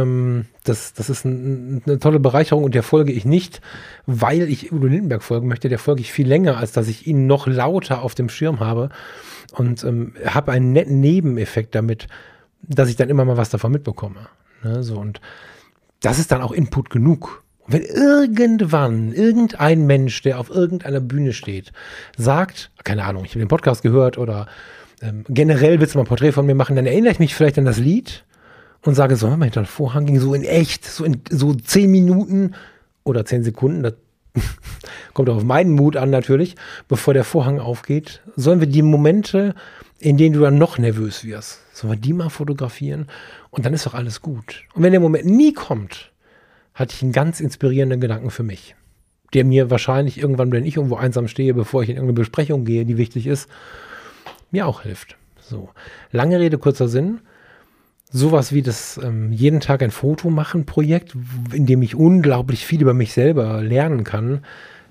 Das ist eine tolle Bereicherung und der folge ich nicht, weil ich Udo Lindenberg folgen möchte. Der folge ich viel länger, als dass ich ihn noch lauter auf dem Schirm habe und habe einen netten Nebeneffekt damit, dass ich dann immer mal was davon mitbekomme. Ne, so, und das ist dann auch Input genug. Und wenn irgendwann irgendein Mensch, der auf irgendeiner Bühne steht, sagt, keine Ahnung, ich habe den Podcast gehört oder generell willst du mal ein Porträt von mir machen, dann erinnere ich mich vielleicht an das Lied und sage, so, mal hinter den Vorhang ging so in echt, so 10 Minuten oder 10 Sekunden, das kommt auch auf meinen Mut an natürlich, bevor der Vorhang aufgeht, sollen wir die Momente, in denen du dann noch nervös wirst, sollen wir die mal fotografieren und dann ist doch alles gut. Und wenn der Moment nie kommt, hatte ich einen ganz inspirierenden Gedanken für mich, der mir wahrscheinlich irgendwann, wenn ich irgendwo einsam stehe, bevor ich in irgendeine Besprechung gehe, die wichtig ist, mir auch hilft. So, lange Rede, kurzer Sinn. Sowas wie das jeden Tag ein Foto machen Projekt, in dem ich unglaublich viel über mich selber lernen kann,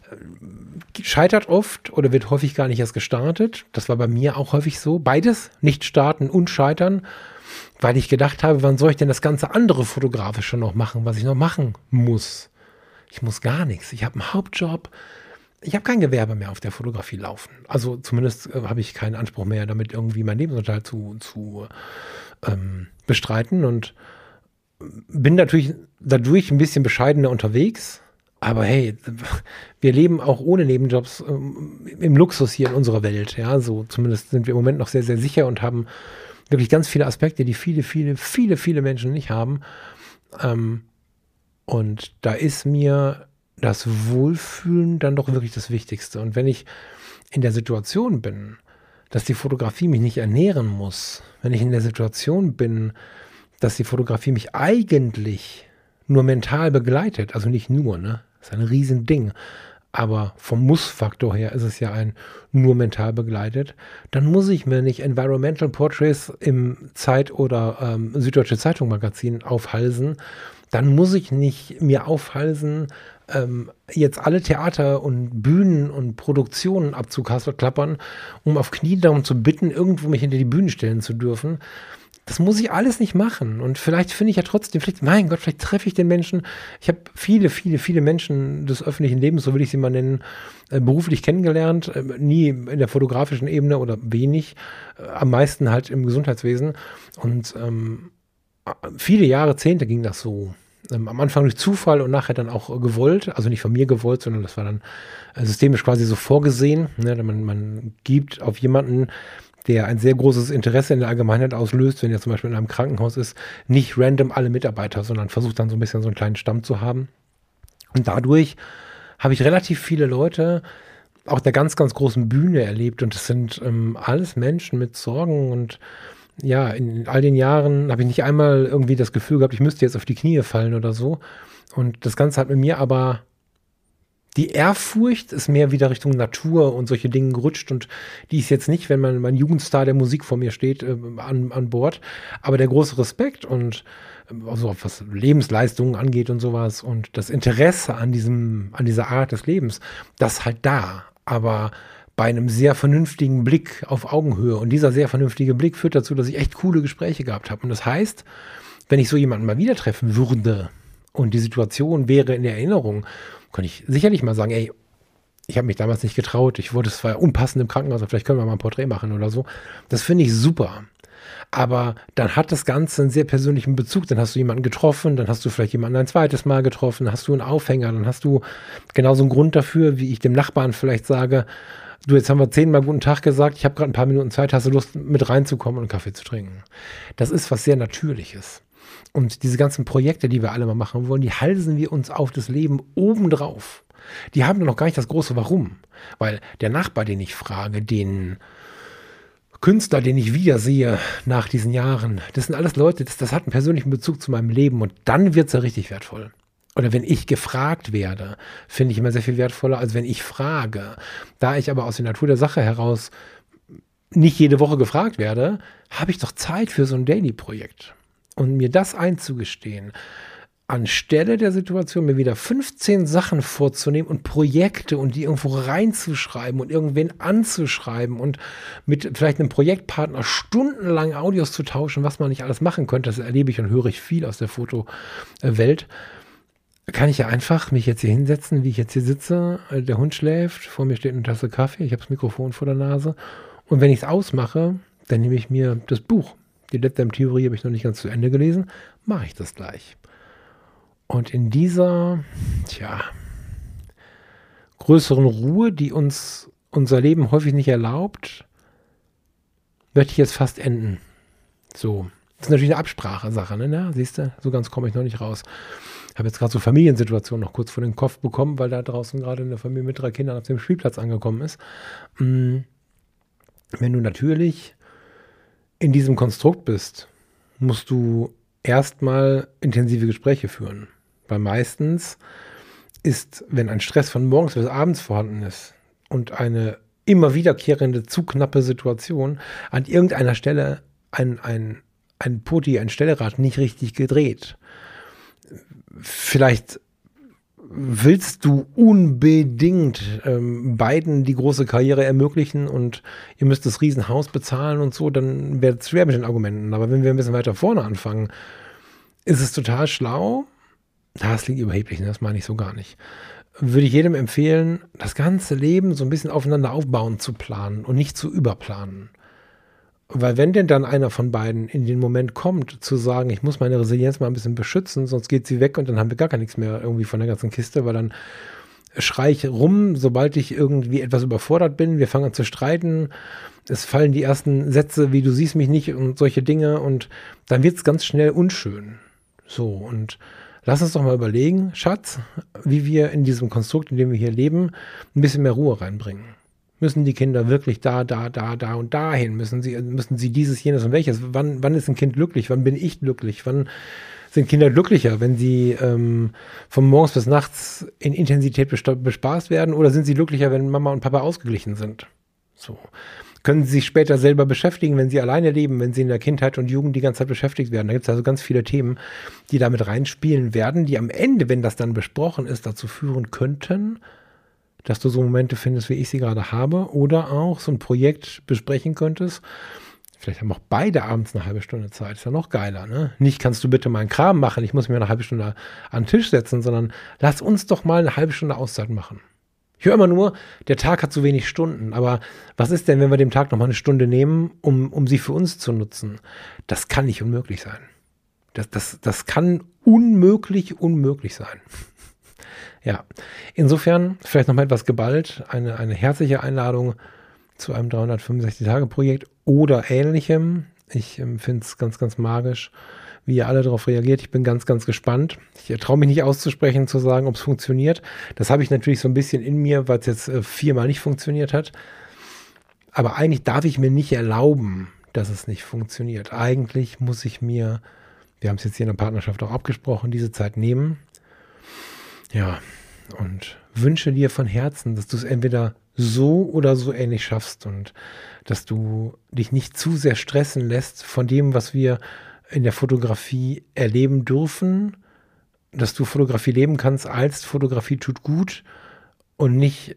scheitert oft oder wird häufig gar nicht erst gestartet. Das war bei mir auch häufig so. Beides, nicht starten und scheitern, weil ich gedacht habe, wann soll ich denn das ganze andere Fotografische noch machen, was ich noch machen muss? Ich muss gar nichts. Ich habe einen Hauptjob. Ich habe kein Gewerbe mehr auf der Fotografie laufen. Also zumindest habe ich keinen Anspruch mehr, damit irgendwie meinen Lebensunterhalt zu bestreiten und bin natürlich dadurch ein bisschen bescheidener unterwegs. Aber hey, wir leben auch ohne Nebenjobs im Luxus hier in unserer Welt. Ja, so zumindest sind wir im Moment noch sehr, sehr sicher und haben wirklich ganz viele Aspekte, die viele Menschen nicht haben. Und da ist mir das Wohlfühlen dann doch wirklich das Wichtigste. Und wenn ich in der Situation bin, dass die Fotografie mich nicht ernähren muss, wenn ich in der Situation bin, dass die Fotografie mich eigentlich nur mental begleitet, also nicht nur, ne, das ist ein Riesending, aber vom Muss-Faktor her ist es ja ein nur mental begleitet, dann muss ich mir nicht Environmental Portraits im Zeit- oder Süddeutsche Zeitung Magazin aufhalsen. Dann muss ich nicht mir aufhalsen, jetzt alle Theater und Bühnen und Produktionen abzuklappern, um auf Knie darum zu bitten, irgendwo mich hinter die Bühne stellen zu dürfen. Das muss ich alles nicht machen. Und vielleicht finde ich ja trotzdem, mein Gott, vielleicht treffe ich den Menschen. Ich habe viele, viele, viele Menschen des öffentlichen Lebens, so will ich sie mal nennen, beruflich kennengelernt. Nie in der fotografischen Ebene oder wenig. Am meisten halt im Gesundheitswesen. Und viele Jahrzehnte ging das so. Am Anfang durch Zufall und nachher dann auch gewollt. Also nicht von mir gewollt, sondern das war dann systemisch quasi so vorgesehen. Ne? Man gibt auf jemanden, der ein sehr großes Interesse in der Allgemeinheit auslöst, wenn er zum Beispiel in einem Krankenhaus ist, nicht random alle Mitarbeiter, sondern versucht dann so ein bisschen so einen kleinen Stamm zu haben. Und dadurch habe ich relativ viele Leute auf der ganz, ganz großen Bühne erlebt. Und das sind alles Menschen mit Sorgen. Und ja, in all den Jahren habe ich nicht einmal irgendwie das Gefühl gehabt, ich müsste jetzt auf die Knie fallen oder so. Und das Ganze hat mit mir aber die Ehrfurcht ist mehr wieder Richtung Natur und solche Dinge gerutscht und die ist jetzt nicht, wenn mein Jugendstar der Musik vor mir steht, an Bord. Aber der große Respekt und also was Lebensleistungen angeht und sowas und das Interesse an dieser Art des Lebens, das halt da. Aber bei einem sehr vernünftigen Blick auf Augenhöhe. Und dieser sehr vernünftige Blick führt dazu, dass ich echt coole Gespräche gehabt habe. Und das heißt, wenn ich so jemanden mal wieder treffen würde und die Situation wäre in der Erinnerung, kann ich sicherlich mal sagen, ey, ich habe mich damals nicht getraut, ich wurde zwar unpassend im Krankenhaus, aber vielleicht können wir mal ein Porträt machen oder so. Das finde ich super. Aber dann hat das Ganze einen sehr persönlichen Bezug. Dann hast du jemanden getroffen, dann hast du vielleicht jemanden ein zweites Mal getroffen, dann hast du einen Aufhänger, dann hast du genauso einen Grund dafür, wie ich dem Nachbarn vielleicht sage, du, jetzt haben wir 10-mal guten Tag gesagt, ich habe gerade ein paar Minuten Zeit, hast du Lust, mit reinzukommen und einen Kaffee zu trinken? Das ist was sehr Natürliches. Und diese ganzen Projekte, die wir alle mal machen wollen, die halsen wir uns auf das Leben obendrauf. Die haben noch gar nicht das große Warum. Weil der Nachbar, den ich frage, den Künstler, den ich wiedersehe nach diesen Jahren, das sind alles Leute, das hat einen persönlichen Bezug zu meinem Leben und dann wird es ja richtig wertvoll. Oder wenn ich gefragt werde, finde ich immer sehr viel wertvoller, als wenn ich frage. Da ich aber aus der Natur der Sache heraus nicht jede Woche gefragt werde, habe ich doch Zeit für so ein Daily-Projekt. Und mir das einzugestehen, anstelle der Situation mir wieder 15 Sachen vorzunehmen und Projekte und die irgendwo reinzuschreiben und irgendwen anzuschreiben und mit vielleicht einem Projektpartner stundenlang Audios zu tauschen, was man nicht alles machen könnte, das erlebe ich und höre ich viel aus der Fotowelt, kann ich ja einfach mich jetzt hier hinsetzen, wie ich jetzt hier sitze, der Hund schläft, vor mir steht eine Tasse Kaffee, ich habe das Mikrofon vor der Nase und wenn ich es ausmache, dann nehme ich mir das Buch. Die Lab-Theorie habe ich noch nicht ganz zu Ende gelesen, mache ich das gleich. Und in dieser, größeren Ruhe, die uns unser Leben häufig nicht erlaubt, möchte ich jetzt fast enden. So. Das ist natürlich eine Absprache-Sache, ne? Siehst du, so ganz komme ich noch nicht raus. Ich habe jetzt gerade so Familiensituationen noch kurz vor den Kopf bekommen, weil da draußen gerade eine Familie mit 3 Kindern auf dem Spielplatz angekommen ist. Wenn du natürlich in diesem Konstrukt bist, musst du erstmal intensive Gespräche führen. Weil meistens ist, wenn ein Stress von morgens bis abends vorhanden ist und eine immer wiederkehrende, zu knappe Situation, an irgendeiner Stelle ein Stellrad nicht richtig gedreht. Vielleicht willst du unbedingt beiden die große Karriere ermöglichen und ihr müsst das Riesenhaus bezahlen und so, dann wäre es schwer mit den Argumenten. Aber wenn wir ein bisschen weiter vorne anfangen, ist es total schlau. Das klingt überheblich, das meine ich so gar nicht. Würde ich jedem empfehlen, das ganze Leben so ein bisschen aufeinander aufbauen zu planen und nicht zu überplanen. Weil wenn denn dann einer von beiden in den Moment kommt, zu sagen, ich muss meine Resilienz mal ein bisschen beschützen, sonst geht sie weg und dann haben wir gar nichts mehr irgendwie von der ganzen Kiste, weil dann schreie ich rum, sobald ich irgendwie etwas überfordert bin, wir fangen an zu streiten, es fallen die ersten Sätze, wie du siehst mich nicht und solche Dinge und dann wird es ganz schnell unschön. So, und lass uns doch mal überlegen, Schatz, wie wir in diesem Konstrukt, in dem wir hier leben, ein bisschen mehr Ruhe reinbringen. Müssen die Kinder wirklich da und dahin? Müssen sie dieses, jenes und welches? Wann ist ein Kind glücklich? Wann bin ich glücklich? Wann Sind Kinder glücklicher, wenn sie von morgens bis nachts in Intensität bespaßt werden, oder sind sie glücklicher, wenn Mama und Papa ausgeglichen sind? So. Können sie sich später selber beschäftigen, wenn sie alleine leben, wenn sie in der Kindheit und Jugend die ganze Zeit beschäftigt werden? Da gibt es also ganz viele Themen, die damit reinspielen werden, die am Ende, wenn das dann besprochen ist, dazu führen könnten, dass du so Momente findest, wie ich sie gerade habe, oder auch so ein Projekt besprechen könntest. Vielleicht haben auch beide abends eine halbe Stunde Zeit. Ist ja noch geiler, ne? Nicht, kannst du bitte meinen Kram machen, ich muss mir eine halbe Stunde an den Tisch setzen, sondern lass uns doch mal eine halbe Stunde Auszeit machen. Ich höre immer nur, der Tag hat zu wenig Stunden. Aber was ist denn, wenn wir dem Tag noch mal eine Stunde nehmen, um sie für uns zu nutzen? Das kann nicht unmöglich sein. Das kann unmöglich sein. Ja, insofern vielleicht noch mal etwas geballt, eine herzliche Einladung zu einem 365-Tage-Projekt oder Ähnlichem. Ich finde es ganz, ganz magisch, wie ihr alle darauf reagiert. Ich bin ganz, ganz gespannt. Ich traue mich nicht auszusprechen, zu sagen, ob es funktioniert. Das habe ich natürlich so ein bisschen in mir, weil es jetzt 4-mal nicht funktioniert hat. Aber eigentlich darf ich mir nicht erlauben, dass es nicht funktioniert. Eigentlich muss ich mir, wir haben es jetzt hier in der Partnerschaft auch abgesprochen, diese Zeit nehmen. Ja, und wünsche dir von Herzen, dass du es entweder so oder so ähnlich schaffst und dass du dich nicht zu sehr stressen lässt von dem, was wir in der Fotografie erleben dürfen, dass du Fotografie leben kannst als Fotografie tut gut und nicht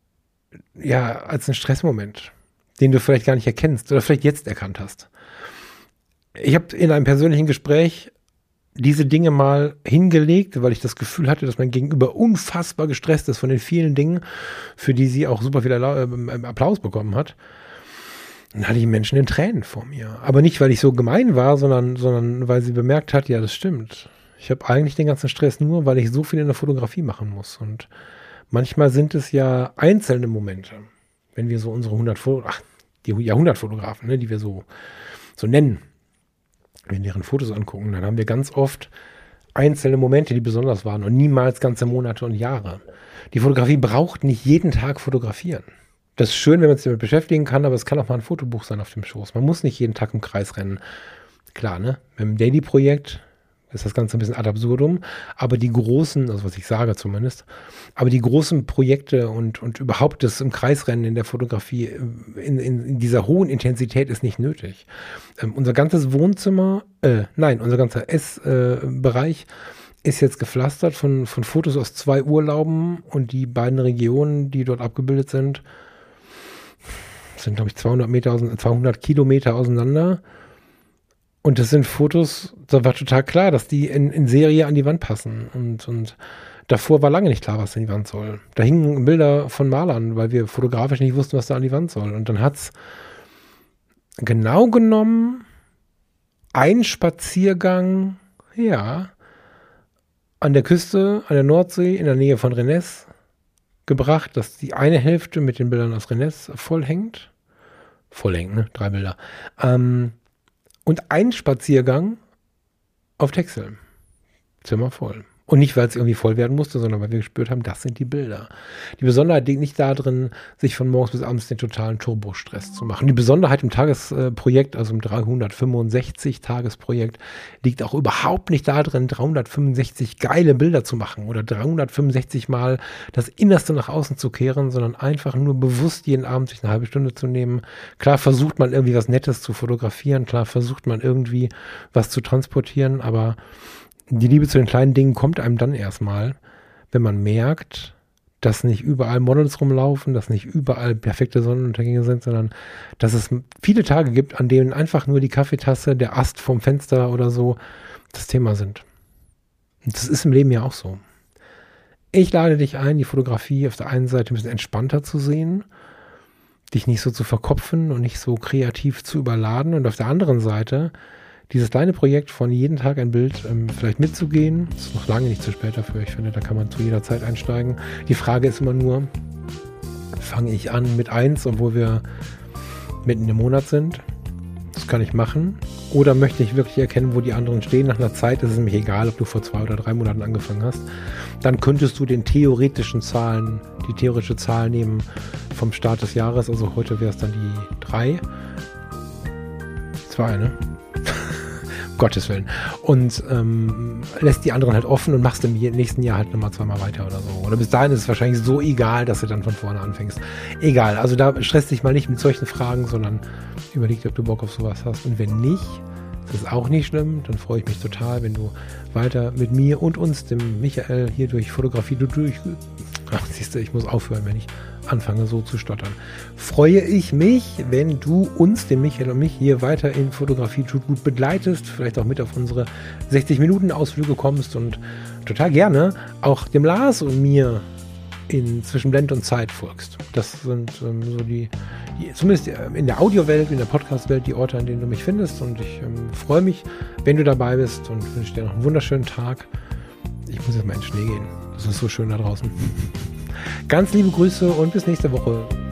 ja als ein Stressmoment, den du vielleicht gar nicht erkennst oder vielleicht jetzt erkannt hast. Ich habe in einem persönlichen Gespräch diese Dinge mal hingelegt, weil ich das Gefühl hatte, dass mein Gegenüber unfassbar gestresst ist von den vielen Dingen, für die sie auch super viel Applaus bekommen hat. Dann hatte ich Menschen in Tränen vor mir. Aber nicht, weil ich so gemein war, sondern weil sie bemerkt hat, ja, das stimmt. Ich habe eigentlich den ganzen Stress nur, weil ich so viel in der Fotografie machen muss. Und manchmal sind es ja einzelne Momente, wenn wir so unsere die Jahrhundertfotografen, ne, die wir so nennen, wenn wir deren Fotos angucken, dann haben wir ganz oft einzelne Momente, die besonders waren und niemals ganze Monate und Jahre. Die Fotografie braucht nicht jeden Tag fotografieren. Das ist schön, wenn man sich damit beschäftigen kann, aber es kann auch mal ein Fotobuch sein auf dem Schoß. Man muss nicht jeden Tag im Kreis rennen. Klar, ne? Mit dem Daily-Projekt ist das Ganze ein bisschen ad absurdum, aber die großen, also was ich sage zumindest, aber die großen Projekte und überhaupt das im Kreisrennen in der Fotografie in dieser hohen Intensität ist nicht nötig. Unser ganzes Wohnzimmer, unser ganzer Essbereich ist jetzt gepflastert von Fotos aus 2 Urlauben und die beiden Regionen, die dort abgebildet sind, sind, glaube ich, 200 Kilometer auseinander. Und das sind Fotos, da war total klar, dass die in Serie an die Wand passen. Und davor war lange nicht klar, was an die Wand soll. Da hingen Bilder von Malern, weil wir fotografisch nicht wussten, was da an die Wand soll. Und dann hat es genau genommen einen Spaziergang, ja, an der Küste, an der Nordsee, in der Nähe von Rennes gebracht, dass die eine Hälfte mit den Bildern aus Rennes vollhängt. Vollhängt, ne? 3 Bilder. Und ein Spaziergang auf Texel. Zimmer voll. Und nicht, weil es irgendwie voll werden musste, sondern weil wir gespürt haben, das sind die Bilder. Die Besonderheit liegt nicht darin, sich von morgens bis abends den totalen Turbostress zu machen. Die Besonderheit im Tagesprojekt, also im 365-Tagesprojekt, liegt auch überhaupt nicht darin, 365 geile Bilder zu machen oder 365 Mal das Innerste nach außen zu kehren, sondern einfach nur bewusst jeden Abend sich eine halbe Stunde zu nehmen. Klar versucht man irgendwie was Nettes zu fotografieren, klar versucht man irgendwie was zu transportieren, aber die Liebe zu den kleinen Dingen kommt einem dann erstmal, wenn man merkt, dass nicht überall Models rumlaufen, dass nicht überall perfekte Sonnenuntergänge sind, sondern dass es viele Tage gibt, an denen einfach nur die Kaffeetasse, der Ast vom Fenster oder so das Thema sind. Und das ist im Leben ja auch so. Ich lade dich ein, die Fotografie auf der einen Seite ein bisschen entspannter zu sehen, dich nicht so zu verkopfen und nicht so kreativ zu überladen, und auf der anderen Seite dieses kleine Projekt von jeden Tag ein Bild vielleicht mitzugehen. Ist noch lange nicht zu spät dafür. Ich finde, da kann man zu jeder Zeit einsteigen. Die Frage ist immer nur, fange ich an mit 1, obwohl wir mitten im Monat sind? Das kann ich machen. Oder möchte ich wirklich erkennen, wo die anderen stehen? Nach einer Zeit ist es nämlich egal, ob du vor 2 oder 3 Monaten angefangen hast. Dann könntest du die theoretische Zahl nehmen vom Start des Jahres. Also heute wäre es dann die 3. 2, ne? Gottes Willen. Und lässt die anderen halt offen und machst im nächsten Jahr halt nochmal zweimal weiter oder so. Oder bis dahin ist es wahrscheinlich so egal, dass du dann von vorne anfängst. Egal, also da stresst dich mal nicht mit solchen Fragen, sondern überleg dir, ob du Bock auf sowas hast. Und wenn nicht, das ist auch nicht schlimm, dann freue ich mich total, wenn du weiter mit mir und uns, dem Michael, hier durch Fotografie, siehst du, ich muss aufhören, wenn ich anfange so zu stottern. Freue ich mich, wenn du uns, den Michael und mich, hier weiter in Fotografie tut gut begleitest, vielleicht auch mit auf unsere 60-Minuten-Ausflüge kommst und total gerne auch dem Lars und mir in zwischen Blend und Zeit folgst. Das sind so die zumindest in der Audiowelt, in der Podcast-Welt, die Orte, an denen du mich findest. Und ich freue mich, wenn du dabei bist und wünsche dir noch einen wunderschönen Tag. Ich muss jetzt mal in den Schnee gehen. Das ist so schön da draußen. Ganz liebe Grüße und bis nächste Woche.